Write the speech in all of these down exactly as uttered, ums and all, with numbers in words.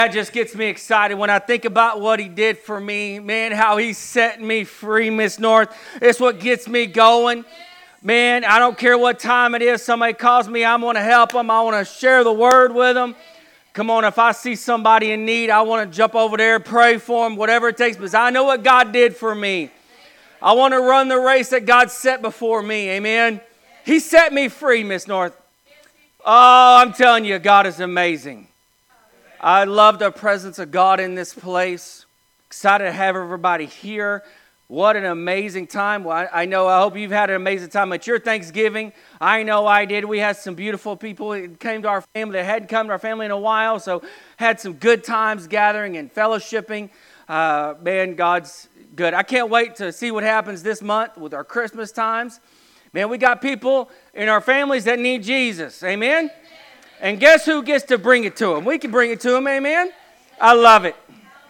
That just gets me excited when I think about what he did for me. Man, how he set me free, Miss North. It's what gets me going. Man, I don't care what time it is. Somebody calls me, I'm going to help them. I want to share the word with them. Come on, if I see somebody in need, I want to jump over there, pray for them, whatever it takes. Because I know what God did for me. I want to run the race that God set before me. Amen. He set me free, Miss North. Oh, I'm telling you, God is amazing. I love the presence of God in this place. Excited to have everybody here. What an amazing time. Well, I, I know, I hope you've had an amazing time at your Thanksgiving. I know I did. We had some beautiful people that came to our family that hadn't come to our family in a while. So had some good times gathering and fellowshipping. Uh, man, God's good. I can't wait to see what happens this month with our Christmas times. Man, we got people in our families that need Jesus. Amen? And guess who gets to bring it to them? We can bring it to them, amen? I love it.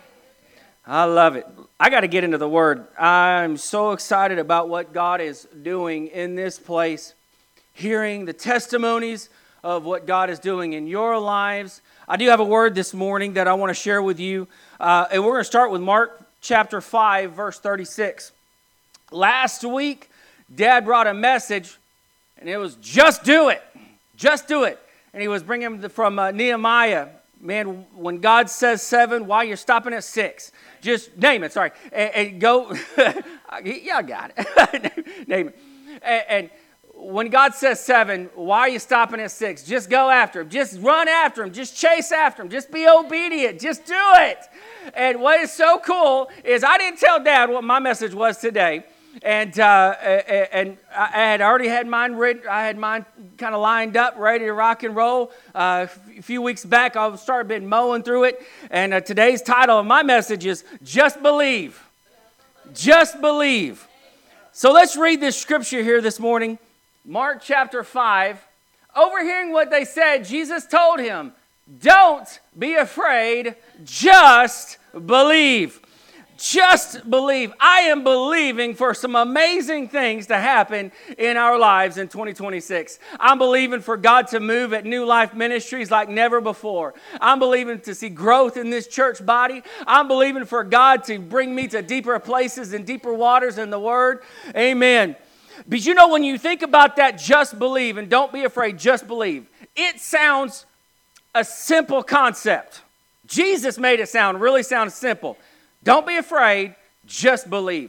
I love it. I got to get into the Word. I'm so excited about what God is doing in this place, hearing the testimonies of what God is doing in your lives. I do have a word this morning that I want to share with you, uh, and we're going to start with Mark chapter five, verse thirty-six. Last week, Dad brought a message, and it was just do it. Just do it. And he was bringing from uh, Nehemiah. Man, when God says seven, why you're stopping at six? Just name it, sorry. And, and go, yeah, I got it. Name it. And, and when God says seven, why are you stopping at six? Just go after him. Just run after him. Just chase after him. Just be obedient. Just do it. And what is so cool is I didn't tell Dad what my message was today. And uh, and I had already had mine written. I had mine kind of lined up, ready to rock and roll. Uh, a few weeks back, I started been mowing through it. And uh, today's title of my message is "Just Believe." Just believe. So let's read this scripture here this morning, Mark chapter five. Overhearing what they said, Jesus told him, "Don't be afraid. Just believe." Just believe. I am believing for some amazing things to happen in our lives in twenty twenty-six. I'm believing for God to move at New Life Ministries like never before. I'm believing to see growth in this church body. I'm believing for God to bring me to deeper places and deeper waters in the Word. Amen. But you know, when you think about that, just believe and don't be afraid, just believe. It sounds a simple concept. Jesus made it sound, really sound simple. Don't be afraid, just believe.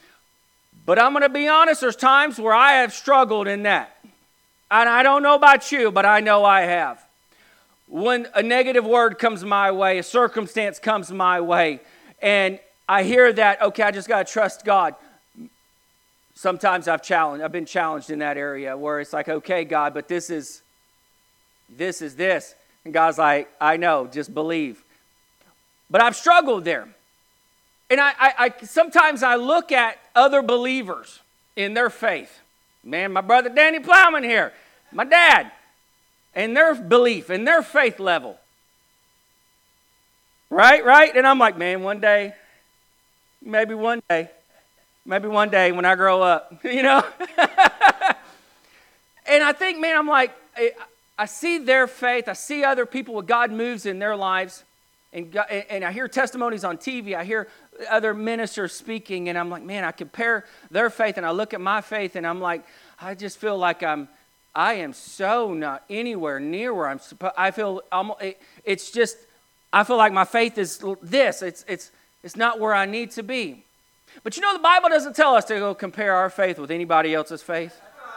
But I'm going to be honest, there's times where I have struggled in that. And I don't know about you, but I know I have. When a negative word comes my way, a circumstance comes my way, and I hear that, okay, I just got to trust God. Sometimes I've challenged, I've been challenged in that area where it's like, okay, God, but this is, this is this. And God's like, I know, just believe. But I've struggled there. And I, I, I sometimes I look at other believers in their faith. Man, my brother Danny Plowman here, my dad, and their belief, and their faith level. Right, right? And I'm like, man, one day, maybe one day, maybe one day when I grow up, you know? And I think, man, I'm like, I, I see their faith. I see other people where God moves in their lives. And, God, and I hear testimonies on T V. I hear other ministers speaking, and I'm like, man, I compare their faith, and I look at my faith, and I'm like, I just feel like I'm, I am so not anywhere near where I'm supposed. I feel I'm, it, it's just, I feel like my faith is this. It's it's it's not where I need to be. But you know, the Bible doesn't tell us to go compare our faith with anybody else's faith.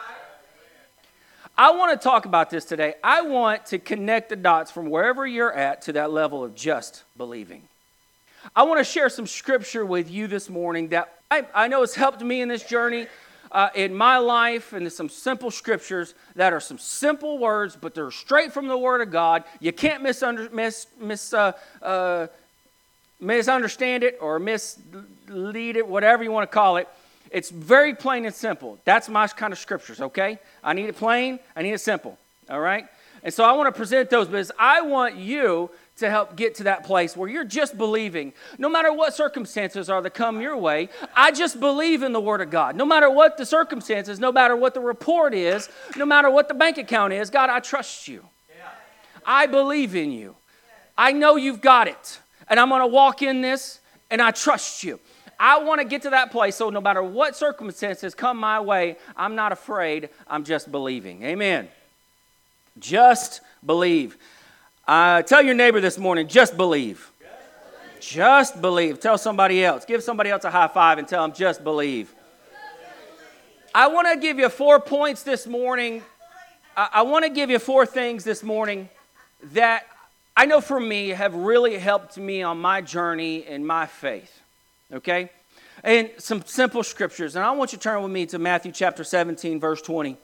I want to talk about this today. I want to connect the dots from wherever you're at to that level of just believing. I want to share some scripture with you this morning that I, I know has helped me in this journey uh, in my life, and there's some simple scriptures that are some simple words, but they're straight from the Word of God. You can't misunder, mis, mis, uh, uh, misunderstand it or mislead it, whatever you want to call it. It's very plain and simple. That's my kind of scriptures, okay? I need it plain. I need it simple, all right? And so I want to present those because I want you to help get to that place where you're just believing. No matter what circumstances are that come your way, I just believe in the Word of God. No matter what the circumstances, no matter what the report is, no matter what the bank account is, God, I trust you. I believe in you. I know you've got it. And I'm going to walk in this, and I trust you. I want to get to that place, so no matter what circumstances come my way, I'm not afraid. I'm just believing. Amen. Just believe. Uh, tell your neighbor this morning, just believe. Just believe. Tell somebody else. Give somebody else a high five and tell them, just believe. I want to give you four points this morning. I, I want to give you four things this morning that I know for me have really helped me on my journey in my faith. Okay? And some simple scriptures. And I want you to turn with me to Matthew chapter seventeen, verse twenty.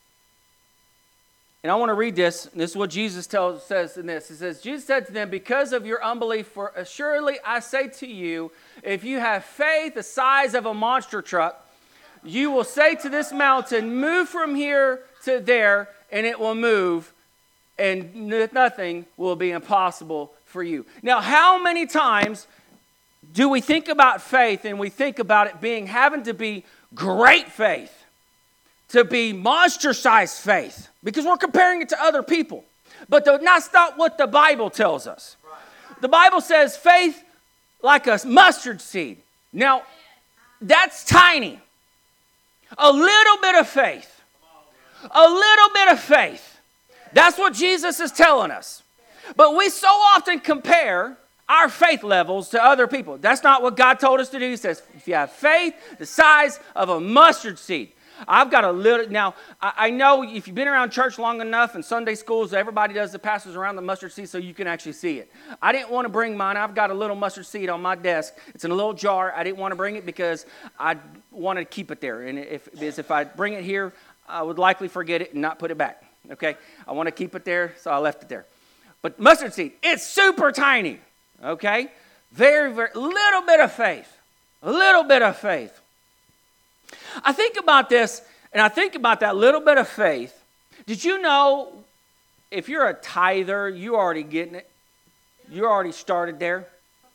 And I want to read this. This is what Jesus tells, says in this. It says, Jesus said to them, because of your unbelief, for assuredly I say to you, if you have faith the size of a monster truck, you will say to this mountain, move from here to there, and it will move, and nothing will be impossible for you. Now, how many times do we think about faith and we think about it being having to be great faith, to be monster-sized faith, because we're comparing it to other people. But the, that's not what the Bible tells us. The Bible says faith like a mustard seed. Now, that's tiny. A little bit of faith. A little bit of faith. That's what Jesus is telling us. But we so often compare our faith levels to other people. That's not what God told us to do. He says, if you have faith the size of a mustard seed. I've got a little, now, I, I know if you've been around church long enough and Sunday schools, everybody does the passes around the mustard seed so you can actually see it. I didn't want to bring mine. I've got a little mustard seed on my desk. It's in a little jar. I didn't want to bring it because I wanted to keep it there. And if, because if I bring it here, I would likely forget it and not put it back. Okay? I want to keep it there, so I left it there. But mustard seed, it's super tiny. Okay? Very, very, little bit of faith. A little bit of faith. I think about this, and I think about that little bit of faith. Did you know if you're a tither, you're already getting it? You're already started there?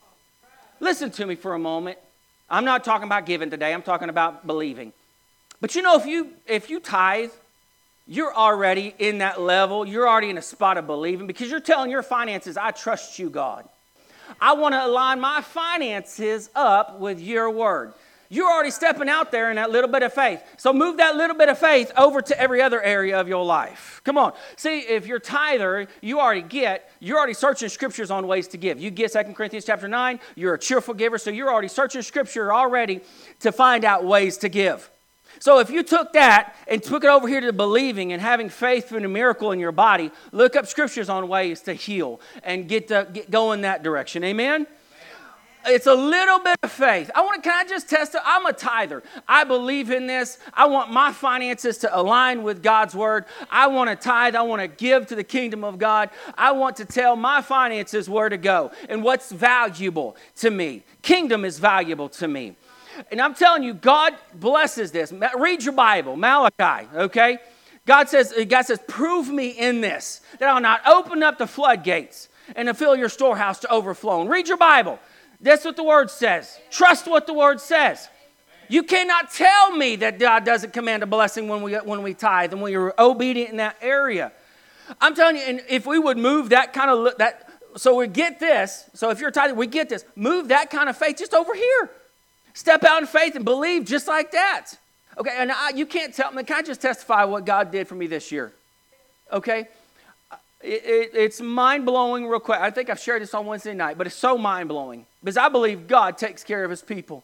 Listen to me for a moment. I'm not talking about giving today. I'm talking about believing. But you know, if you if you tithe, you're already in that level. You're already in a spot of believing because you're telling your finances, I trust you, God. I want to align my finances up with your word. You're already stepping out there in that little bit of faith. So move that little bit of faith over to every other area of your life. Come on. See, if you're tither, you already get, you're already searching scriptures on ways to give. You get Second Corinthians chapter nine, you're a cheerful giver, so you're already searching scripture already to find out ways to give. So if you took that and took it over here to believing and having faith in a miracle in your body, look up scriptures on ways to heal and get, to, get go in that direction. Amen? It's a little bit of faith. I want to, can I just test it? I'm a tither. I believe in this. I want my finances to align with God's word. I want to tithe. I want to give to the kingdom of God. I want to tell my finances where to go and what's valuable to me. Kingdom is valuable to me. And I'm telling you, God blesses this. Read your Bible, Malachi, okay? God says, God says, prove me in this, that I'll not open up the floodgates and to fill your storehouse to overflowing. Read your Bible. That's what the word says. Trust what the word says. You cannot tell me that God doesn't command a blessing when we when we tithe and when you're obedient in that area. I'm telling you, and if we would move that kind of that, so we get this. So if you're tithing, we get this. Move that kind of faith just over here. Step out in faith and believe just like that. Okay, and I, you can't tell me. Can I just testify what God did for me this year? Okay. It, it, it's mind-blowing real quick. I think I've shared this on Wednesday night, but it's so mind-blowing because I believe God takes care of his people.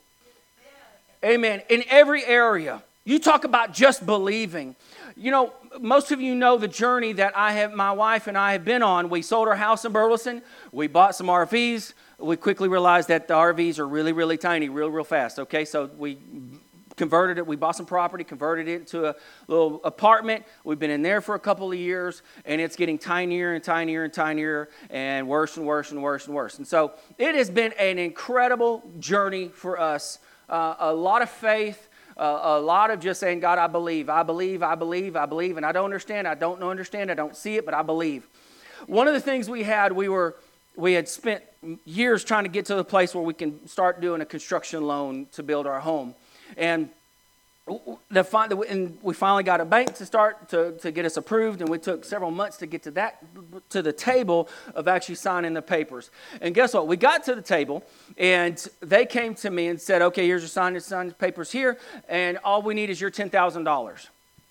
Amen. In every area. You talk about just believing. You know, most of you know the journey that I have, my wife and I have been on. We sold our house in Burleson. We bought some R Vs. We quickly realized that the R Vs are really, really tiny, real, real fast. Okay, so we converted it. We bought some property, converted it to a little apartment. We've been in there for a couple of years, and it's getting tinier and tinier and tinier and worse and worse and worse and worse. And so it has been an incredible journey for us. Uh, a lot of faith, uh, a lot of just saying, God, I believe, I believe, I believe, I believe, and I don't understand, I don't understand, I don't see it, but I believe. One of the things we had, we were, we had spent years trying to get to the place where we can start doing a construction loan to build our home. And the, and we finally got a bank to start to, to get us approved, and we took several months to get to that to the table of actually signing the papers. And guess what? We got to the table, and they came to me and said, "Okay, here's your sign sign papers here, and all we need is your ten thousand dollars."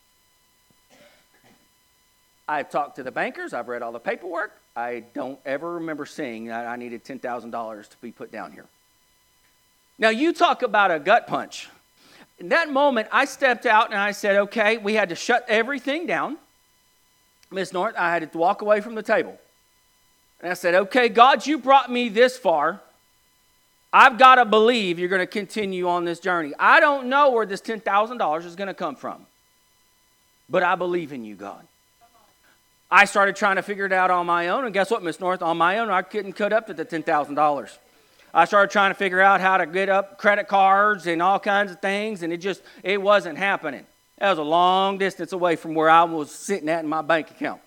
I've talked to the bankers. I've read all the paperwork. I don't ever remember seeing that I needed ten thousand dollars to be put down here. Now, you talk about a gut punch. In that moment, I stepped out and I said, okay, we had to shut everything down. Miss North, I had to walk away from the table. And I said, okay, God, you brought me this far. I've got to believe you're going to continue on this journey. I don't know where this ten thousand dollars is going to come from. But I believe in you, God. I started trying to figure it out on my own. And guess what, Miss North? On my own, I couldn't cut up to the ten thousand dollars. I started trying to figure out how to get up credit cards and all kinds of things, and it just, it wasn't happening. That was a long distance away from where I was sitting at in my bank account.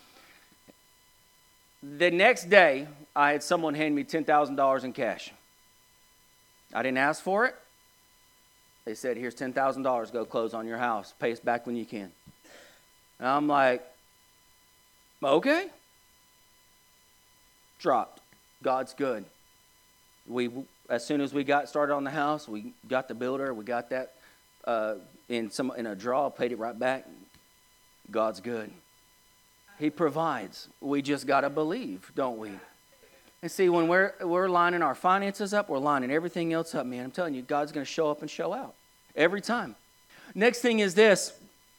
The next day, I had someone hand me ten thousand dollars in cash. I didn't ask for it. They said, here's ten thousand dollars, go close on your house. Pay us back when you can. And I'm like, okay. Dropped. God's good. We, as soon as we got started on the house, we got the builder, we got that uh, in some in a draw, paid it right back. God's good. He provides. We just got to believe, don't we? And see, when we're we're lining our finances up, we're lining everything else up, man. I'm telling you, God's going to show up and show out every time. Next thing is this.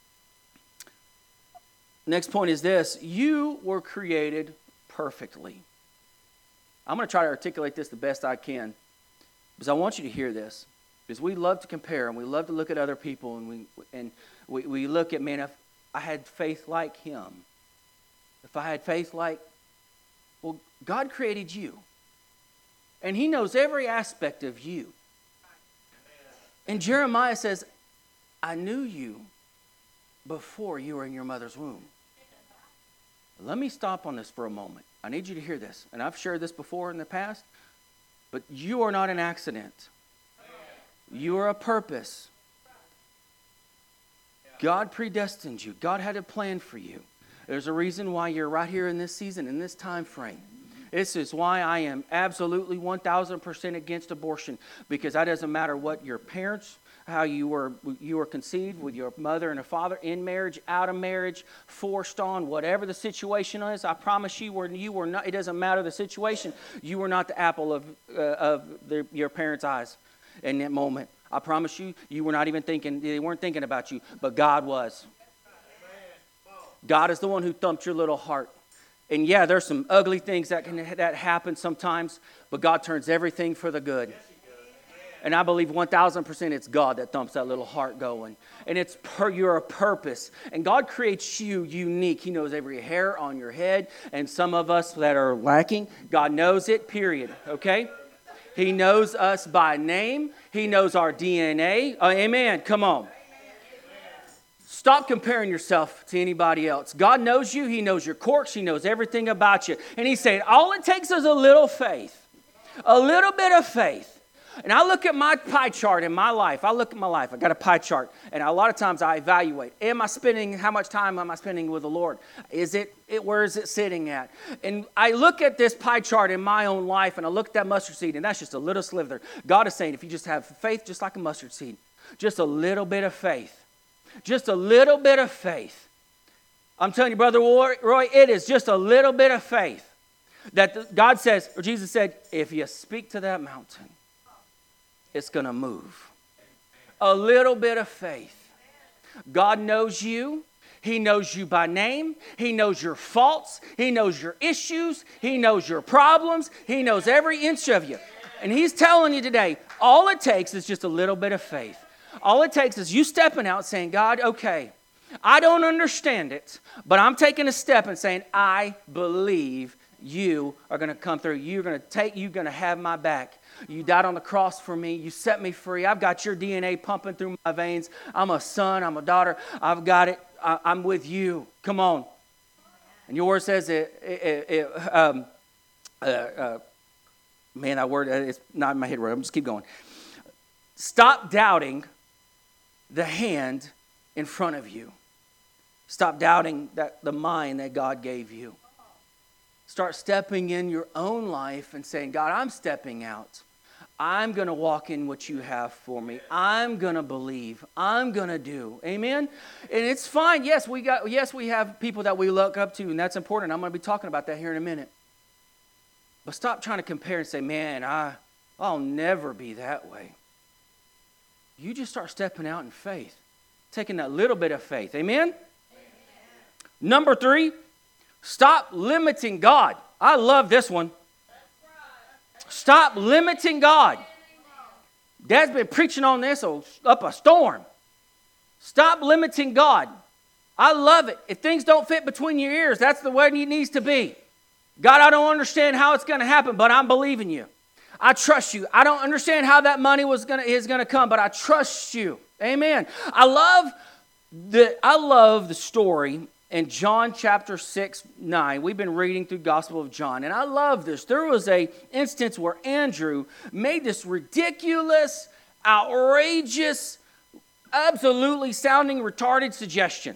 Next point is this. You were created perfectly. I'm going to try to articulate this the best I can because I want you to hear this. Because we love to compare and we love to look at other people and we and we, we look at, man, if I had faith like him, if I had faith like, well, God created you. And he knows every aspect of you. And Jeremiah says, I knew you before you were in your mother's womb. Let me stop on this for a moment. I need you to hear this. And I've shared this before in the past. But you are not an accident. You are a purpose. God predestined you. God had a plan for you. There's a reason why you're right here in this season, in this time frame. This is why I am absolutely one thousand percent against abortion. Because that doesn't matter what your parents, how you were you were conceived with your mother and a father, in marriage, out of marriage, forced on, whatever the situation is. I promise you, were you were not. It doesn't matter the situation. You were not the apple of uh, of the, your parents' eyes in that moment. I promise you, you were not even thinking. They weren't thinking about you, but God was. God is the one who thumped your little heart. And yeah, there's some ugly things that can that happen sometimes, but God turns everything for the good. And I believe one thousand percent it's God that thumps that little heart going. And it's per your purpose. And God creates you unique. He knows every hair on your head. And some of us that are lacking, God knows it, period. Okay? He knows us by name. He knows our D N A. Uh, amen. Come on. Stop comparing yourself to anybody else. God knows you. He knows your quirks. He knows everything about you. And he's saying, all it takes is a little faith. A little bit of faith. And I look at my pie chart in my life. I look at my life. I got a pie chart. And a lot of times I evaluate. Am I spending, how much time am I spending with the Lord? Is it, it where is it sitting at? And I look at this pie chart in my own life. And I look at that mustard seed. And that's just a little sliver. God is saying, if you just have faith just like a mustard seed. Just a little bit of faith. Just a little bit of faith. I'm telling you, Brother Roy, it is just a little bit of faith. That God says, or Jesus said, if you speak to that mountain, it's going to move. A little bit of faith. God knows you. He knows you by name. He knows your faults. He knows your issues. He knows your problems. He knows every inch of you. And he's telling you today, all it takes is just a little bit of faith. All it takes is you stepping out saying, God, okay, I don't understand it, but I'm taking a step and saying, I believe you are going to come through. You're going to take, you're going to have my back. You died on the cross for me. You set me free. I've got your D N A pumping through my veins. I'm a son. I'm a daughter. I've got it. I, I'm with you. Come on. And your word says it, it, it um, uh, uh, man, that word, it's not in my head right. I'm just keep going. Stop doubting the hand in front of you. Stop doubting that the mind that God gave you. Start stepping in your own life and saying, God, I'm stepping out. I'm going to walk in what you have for me. I'm going to believe. I'm going to do. Amen? And it's fine. Yes, we got. Yes, we have people that we look up to, and that's important. I'm going to be talking about that here in a minute. But stop trying to compare and say, man, I, I'll never be that way. You just start stepping out in faith. Taking that little bit of faith. Amen? Amen. Number three, stop limiting God. I love this one. Stop limiting God. Dad's been preaching on this up a storm. Stop limiting God. I love it. If things don't fit between your ears, that's the way it needs to be. God, I don't understand how it's going to happen, but I'm believing you. I trust you. I don't understand how that money was gonna, is going to come, but I trust you. Amen. I love the, I love the story in John chapter six, nine. We've been reading through Gospel of John, and I love this. There was a instance where Andrew made this ridiculous, outrageous, absolutely sounding retarded suggestion.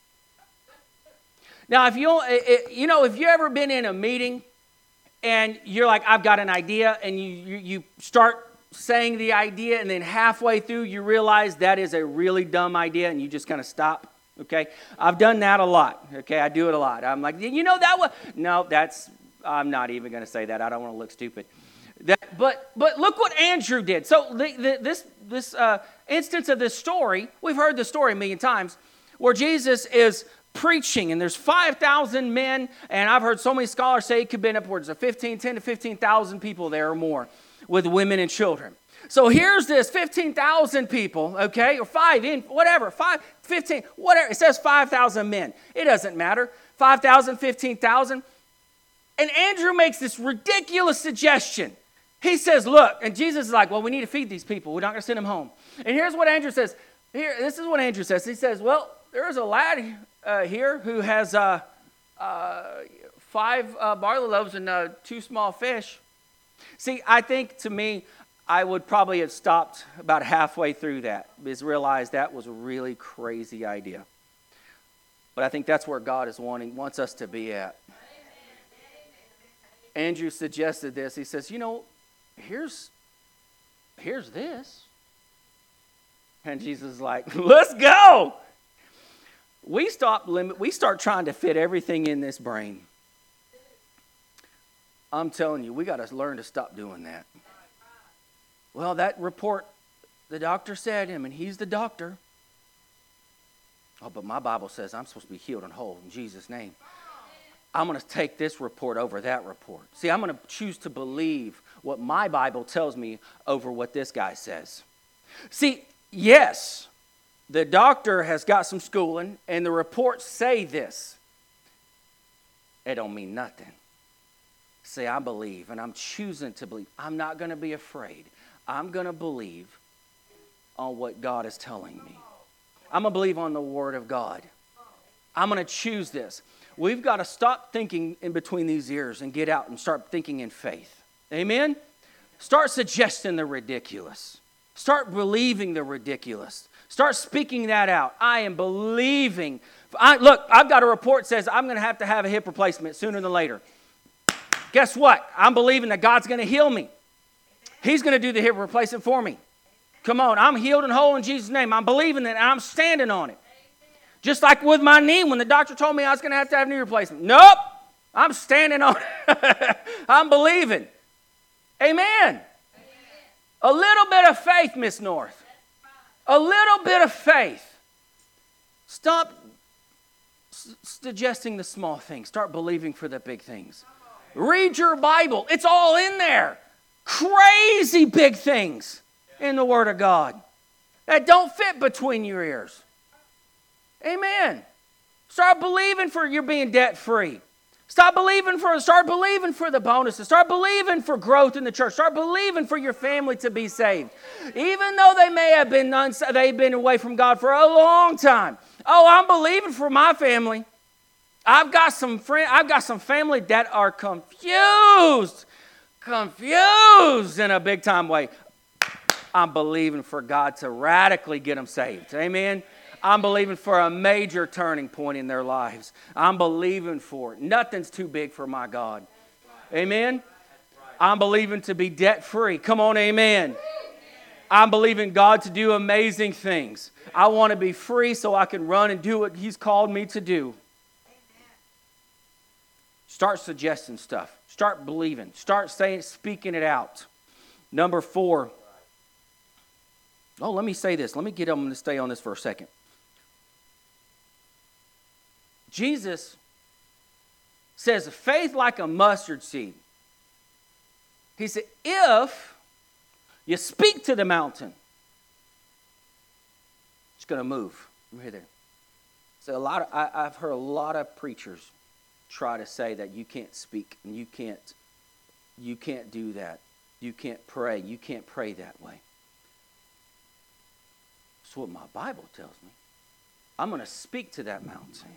Now, if you you know, if you ever been in a meeting and you're like, I've got an idea, and you, you you start saying the idea, and then halfway through you realize that is a really dumb idea, and you just kind of stop. Okay, I've done that a lot. Okay, I do it a lot. I'm like, you know that was no, that's I'm not even going to say that. I don't want to look stupid. That, but but look what Andrew did. So the, the, this this uh, instance of this story, we've heard the story a million times, where Jesus is preaching, and there's five thousand men, and I've heard so many scholars say it could have been upwards of fifteen, ten to fifteen thousand people there or more, with women and children. So here's this fifteen thousand people, okay, or five, in whatever, five, fifteen, whatever. It says five thousand men. It doesn't matter. five thousand, fifteen thousand. And Andrew makes this ridiculous suggestion. He says, look, and Jesus is like, well, we need to feed these people. We're not going to send them home. And here's what Andrew says. Here, this is what Andrew says. He says, well, there is a lad uh, here who has uh, uh, five uh, barley loaves and uh, two small fish. See, I think to me, I would probably have stopped about halfway through that, because realized that was a really crazy idea. But I think that's where God is wanting, wants us to be at. Andrew suggested this. He says, you know, here's, here's this. And Jesus is like, let's go. We stop limit. We start trying to fit everything in this brain. I'm telling you, we got to learn to stop doing that. Well, that report, the doctor said him, and he's the doctor. Oh, but my Bible says I'm supposed to be healed and whole in Jesus' name. I'm going to take this report over that report. See, I'm going to choose to believe what my Bible tells me over what this guy says. See, yes, the doctor has got some schooling, and the reports say this. It don't mean nothing. See, I believe, and I'm choosing to believe. I'm not going to be afraid. I'm going to believe on what God is telling me. I'm going to believe on the Word of God. I'm going to choose this. We've got to stop thinking in between these ears and get out and start thinking in faith. Amen? Start suggesting the ridiculous. Start believing the ridiculous. Start speaking that out. I am believing. I, look, I've got a report that says I'm going to have to have a hip replacement sooner than later. Guess what? I'm believing that God's going to heal me. He's going to do the hip replacement for me. Come on, I'm healed and whole in Jesus' name. I'm believing that, and I'm standing on it. Just like with my knee, when the doctor told me I was going to have to have knee replacement. Nope, I'm standing on it. I'm believing. Amen. Amen. A little bit of faith, Miss North. A little bit of faith. Stop s- suggesting the small things. Start believing for the big things. Read your Bible. It's all in there. Crazy big things in the Word of God that don't fit between your ears. Amen. Start believing for you're being debt free. Stop believing for start believing for the bonuses. Start believing for growth in the church. Start believing for your family to be saved. Even though they may have been uns- they've been away from God for a long time. Oh, I'm believing for my family. I've got some friend I've got some family that are confused. Confused in a big time way. I'm believing for God to radically get them saved. Amen. I'm believing for a major turning point in their lives. I'm believing for it. Nothing's too big for my God. Amen. I'm believing to be debt free. Come on, amen. I'm believing God to do amazing things. I want to be free so I can run and do what He's called me to do. Start suggesting stuff. Start believing. Start saying, speaking it out. Number four. Oh, let me say this. Let me get them to stay on this for a second. Jesus says, faith like a mustard seed. He said, if you speak to the mountain, it's going to move. From here there. So a lot of, I, I've heard a lot of preachers try to say that you can't speak and you can't, you can't do that. You can't pray. You can't pray that way. That's what my Bible tells me. I'm going to speak to that mountain.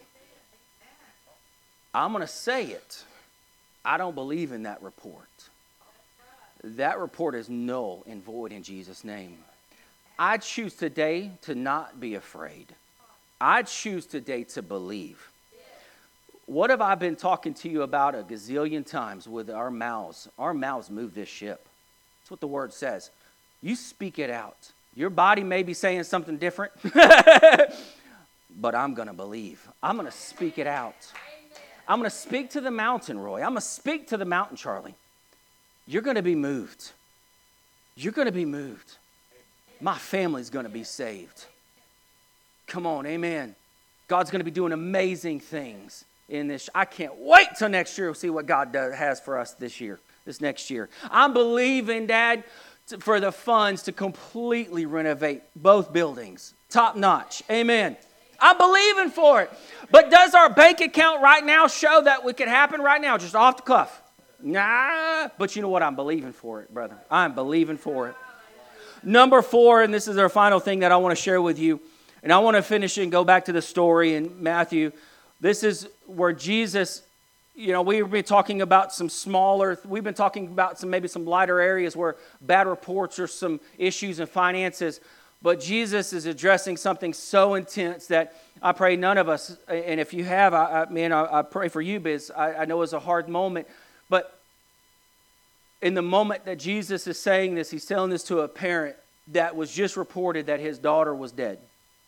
I'm going to say it. I don't believe in that report. That report is null and void in Jesus' name. I choose today to not be afraid. I choose today to believe. What have I been talking to you about a gazillion times with our mouths? Our mouths move this ship. That's what the word says. You speak it out. Your body may be saying something different, but I'm going to believe. I'm going to speak it out. I'm going to speak to the mountain, Roy. I'm going to speak to the mountain, Charlie. You're going to be moved. You're going to be moved. My family's going to be saved. Come on, amen. God's going to be doing amazing things in this. I can't wait till next year to see what God does, has for us this year, this next year. I'm believing, Dad, to, for the funds to completely renovate both buildings. Top notch. Amen. I'm believing for it. But does our bank account right now show that it could happen right now, just off the cuff? Nah. But you know what? I'm believing for it, brother. I'm believing for it. Number four, and this is our final thing that I want to share with you. And I want to finish and go back to the story in Matthew. This is where Jesus, you know, we've been talking about some smaller, we've been talking about some maybe some lighter areas where bad reports or some issues in finances. But Jesus is addressing something so intense that I pray none of us, and if you have, I, I man, I, I pray for you, because I, I know it's a hard moment. But in the moment that Jesus is saying this, he's telling this to a parent that was just reported that his daughter was dead.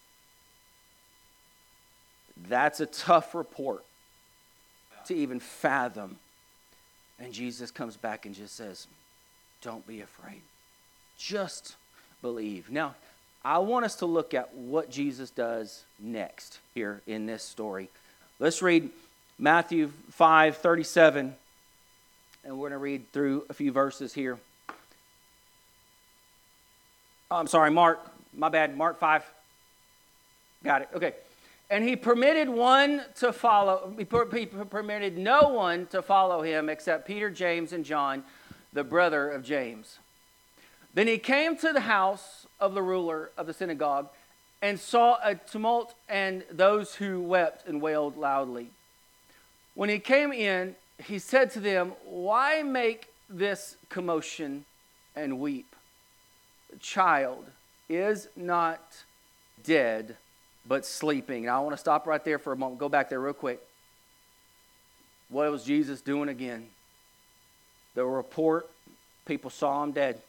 That's a tough report to even fathom. And Jesus comes back and just says, don't be afraid. Just believe. Now, I want us to look at what Jesus does next here in this story. Let's read Matthew five thirty-seven. And we're going to read through a few verses here. Oh, I'm sorry, Mark. My bad. Mark five. Got it. Okay. And he permitted one to follow, he permitted no one to follow him except Peter, James, and John, the brother of James. Then he came to the house of the ruler of the synagogue and saw a tumult and those who wept and wailed loudly. When he came in, he said to them, why make this commotion and weep? The child is not dead, but sleeping. Now I want to stop right there for a moment. Go back there real quick. What was Jesus doing again? The report, people saw him dead.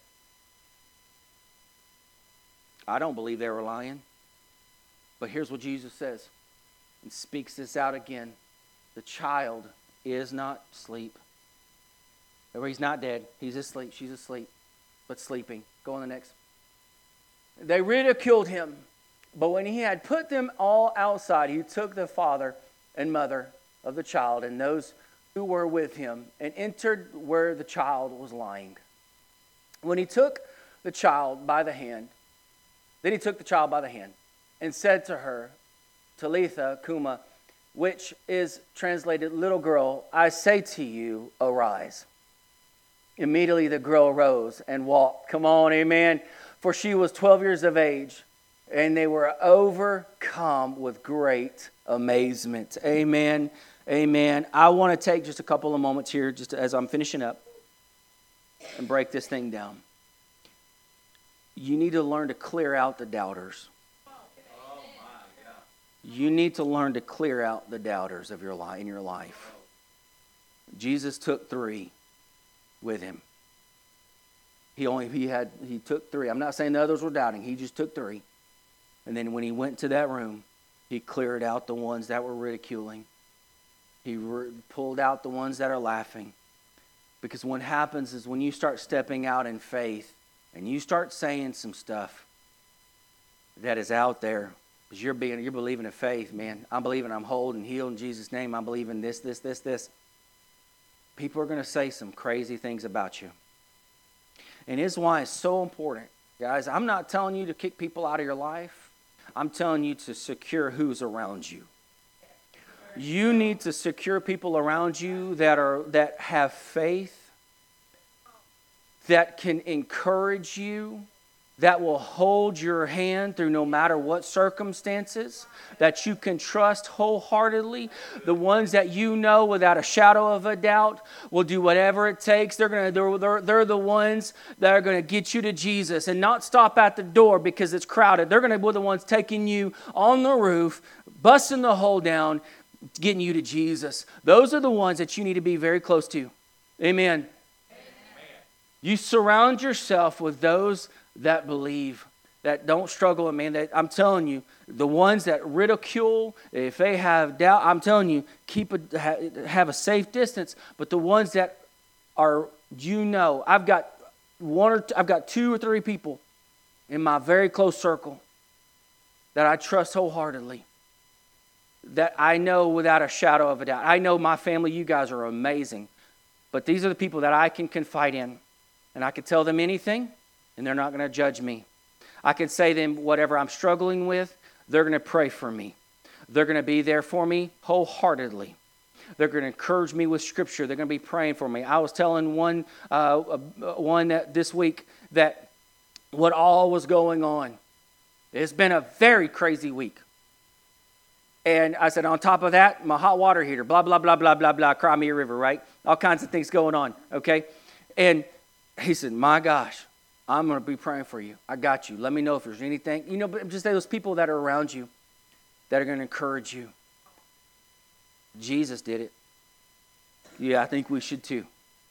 I don't believe they were lying. But here's what Jesus says, and speaks this out again. The child is not asleep. Or he's not dead. He's asleep. She's asleep, but sleeping. Go on the next. They ridiculed him. But when he had put them all outside, he took the father and mother of the child and those who were with him and entered where the child was lying. When he took the child by the hand, then he took the child by the hand and said to her, Talitha Kuma, which is translated, little girl, I say to you, arise. Immediately the girl arose and walked. Come on, amen. For she was twelve years of age. And they were overcome with great amazement. Amen. Amen. I want to take just a couple of moments here, just as I'm finishing up, and break this thing down. you need to learn to clear out the doubters. You need to learn to clear out the doubters of your life in your life. Jesus took three with him. He only he had he took three. I'm not saying the others were doubting. He just took three. And then when he went to that room, he cleared out the ones that were ridiculing. He re- pulled out the ones that are laughing. Because what happens is when you start stepping out in faith and you start saying some stuff that is out there, because you're being you're believing in faith, man. I'm believing I'm whole and healed in Jesus' name. I'm believing this, this, this, this. People are going to say some crazy things about you. And it's why it's so important. Guys, I'm not telling you to kick people out of your life. I'm telling you to secure who's around you. You need to secure people around you that are that have faith, that can encourage you, that will hold your hand through no matter what circumstances, that you can trust wholeheartedly. The ones that you know without a shadow of a doubt will do whatever it takes. They're gonna they're, they're, they're the ones that are going to get you to Jesus and not stop at the door because it's crowded. They're going to be the ones taking you on the roof, busting the hole down, getting you to Jesus. Those are the ones that you need to be very close to. Amen. Amen. You surround yourself with those that believe, that don't struggle. Man, that I'm telling you, the ones that ridicule, if they have doubt, I'm telling you, keep a have a safe distance. But the ones that are, you know, I've got one or two, I've got two or three people in my very close circle that I trust wholeheartedly, that I know without a shadow of a doubt. I know my family, you guys are amazing, but these are the people that I can confide in, and I can tell them anything, and they're not going to judge me. I can say to them whatever I'm struggling with, they're going to pray for me. They're going to be there for me wholeheartedly. They're going to encourage me with Scripture. They're going to be praying for me. I was telling one uh, one that this week that what all was going on. It's been a very crazy week. And I said, on top of that, my hot water heater, blah, blah, blah, blah, blah, blah, Crimea River, right? All kinds of things going on, okay? And he said, my gosh, I'm going to be praying for you. I got you. Let me know if there's anything. You know, but just those people that are around you that are going to encourage you. Jesus did it. Yeah, I think we should too.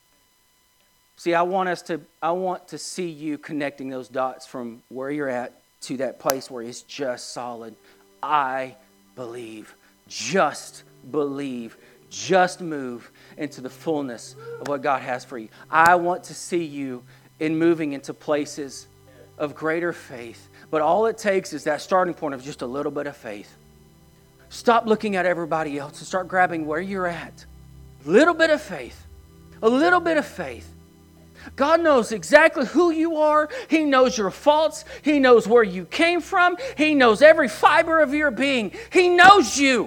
See, I want us to, I want to see you connecting those dots from where you're at to that place where it's just solid. I believe. Just believe. Just move into the fullness of what God has for you. I want to see you in moving into places of greater faith. But all it takes is that starting point of just a little bit of faith. Stop looking at everybody else and start grabbing where you're at. A little bit of faith. A little bit of faith. God knows exactly who you are. He knows your faults. He knows where you came from. He knows every fiber of your being. He knows you.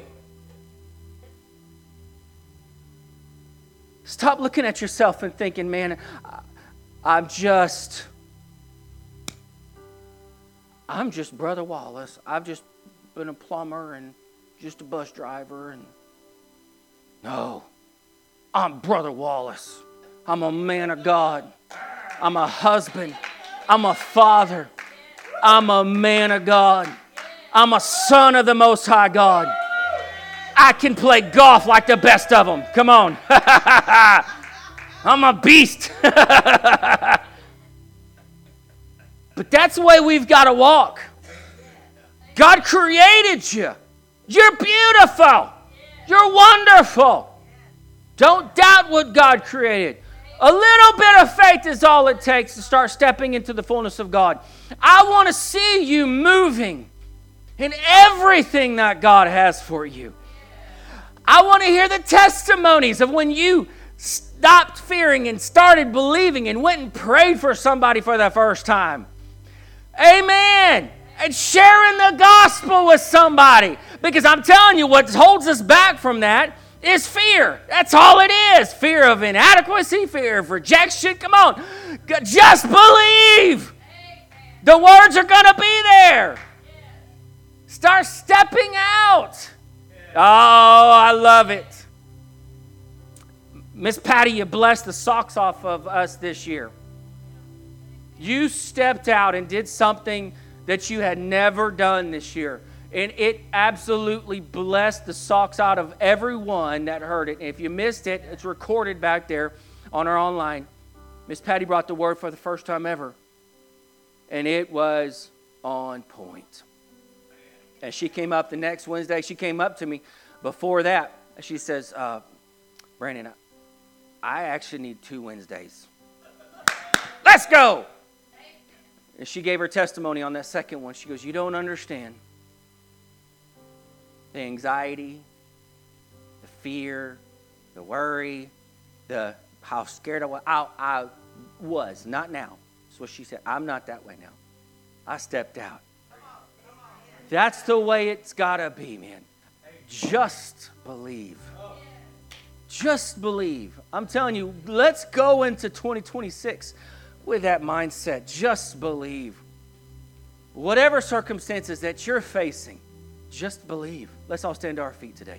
Stop looking at yourself and thinking, man, I'm just, I'm just Brother Wallace. I've just been a plumber and just a bus driver. And no, I'm Brother Wallace. I'm a man of God. I'm a husband. I'm a father. I'm a man of God. I'm a son of the Most High God. I can play golf like the best of them. Come on. I'm a beast. But that's the way we've got to walk. God created you. You're beautiful. You're wonderful. Don't doubt what God created. A little bit of faith is all it takes to start stepping into the fullness of God. I want to see you moving in everything that God has for you. I want to hear the testimonies of when you stopped fearing and started believing and went and prayed for somebody for the first time. Amen. And sharing the gospel with somebody. Because I'm telling you, what holds us back from that is fear. That's all it is. Fear of inadequacy, fear of rejection. Come on. Just believe. The words are going to be there. Start stepping out. Oh, I love it. Miss Patty, you blessed the socks off of us this year. You stepped out and did something that you had never done this year. And it absolutely blessed the socks out of everyone that heard it. And if you missed it, it's recorded back there on our online. Miss Patty brought the word for the first time ever. And it was on point. And she came up the next Wednesday. She came up to me before that. She says, uh, Brandon, I actually need two Wednesdays. Let's go! And she gave her testimony on that second one. She goes, you don't understand. The anxiety, the fear, the worry, the how scared I was. I, I was, not now. That's what she said. I'm not that way now. I stepped out. That's the way it's got to be, man. Just believe. Just believe. I'm telling you, let's go into twenty twenty-six with that mindset. Just believe. Whatever circumstances that you're facing, just believe. Let's all stand to our feet today.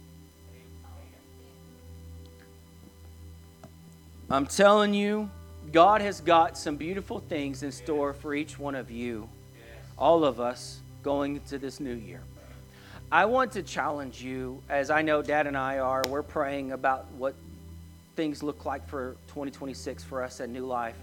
I'm telling you, God has got some beautiful things in store for each one of you, all of us, going into this new year. I want to challenge you, as I know Dad and I are, we're praying about what things look like for twenty twenty-six for us at New Life.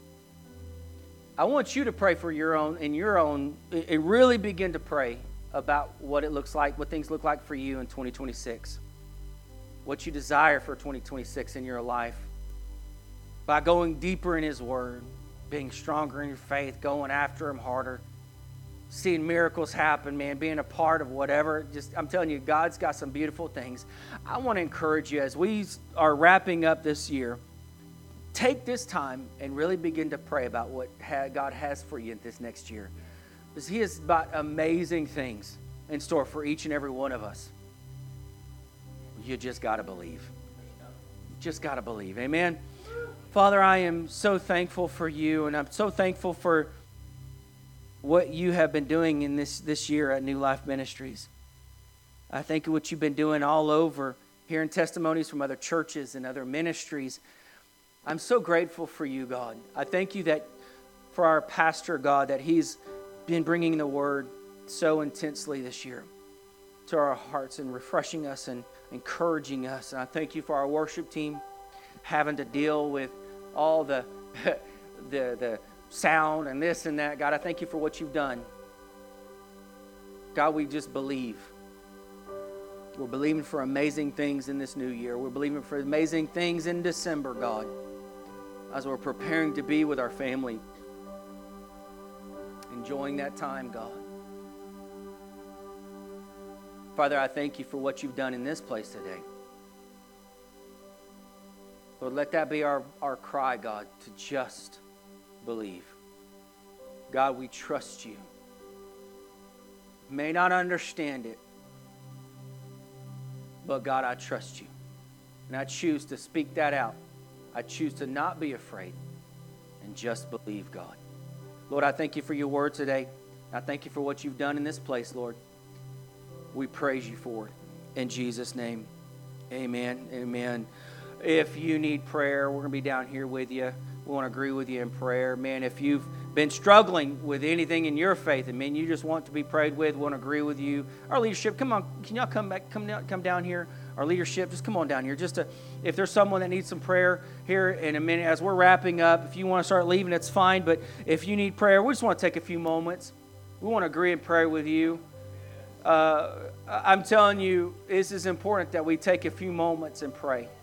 I want you to pray for your own, in your own, and really begin to pray about what it looks like, what things look like for you in twenty twenty-six. What you desire for twenty twenty-six in your life. By going deeper in His Word, being stronger in your faith, going after Him harder, seeing miracles happen, man, being a part of whatever. Just, I'm telling you, God's got some beautiful things. I want to encourage you as we are wrapping up this year, take this time and really begin to pray about what God has for you in this next year. Because He has got amazing things in store for each and every one of us. You just got to believe. Just got to believe. Amen. Father, I am so thankful for you, and I'm so thankful for what you have been doing in this, this year at New Life Ministries. I think of what you've been doing all over, hearing testimonies from other churches and other ministries. I'm so grateful for you, God. I thank you that for our pastor, God, that he's been bringing the word so intensely this year to our hearts and refreshing us and encouraging us. And I thank you for our worship team having to deal with all the the the sound and this and that. God, I thank you for what you've done. God, we just believe. We're believing for amazing things in this new year. We're believing for amazing things in December, God, as we're preparing to be with our family. Enjoying that time, God. Father, I thank you for what you've done in this place today. Lord, let that be our, our cry, God, to just believe. God, we trust you. May not understand it, but God, I trust you. And I choose to speak that out. I choose to not be afraid and just believe, God. Lord, I thank you for your word today. I thank you for what you've done in this place, Lord. We praise you for it. In Jesus' name, amen, amen. If you need prayer, we're going to be down here with you. We want to agree with you in prayer. Man, if you've been struggling with anything in your faith, and man, you just want to be prayed with, we want to agree with you. Our leadership, come on, can y'all come back, come down, come down here? Our leadership, just come on down here. Just to, if there's someone that needs some prayer here in a minute, as we're wrapping up, if you want to start leaving, it's fine. But if you need prayer, we just want to take a few moments. We want to agree and pray with you. Uh, I'm telling you, this is important that we take a few moments and pray.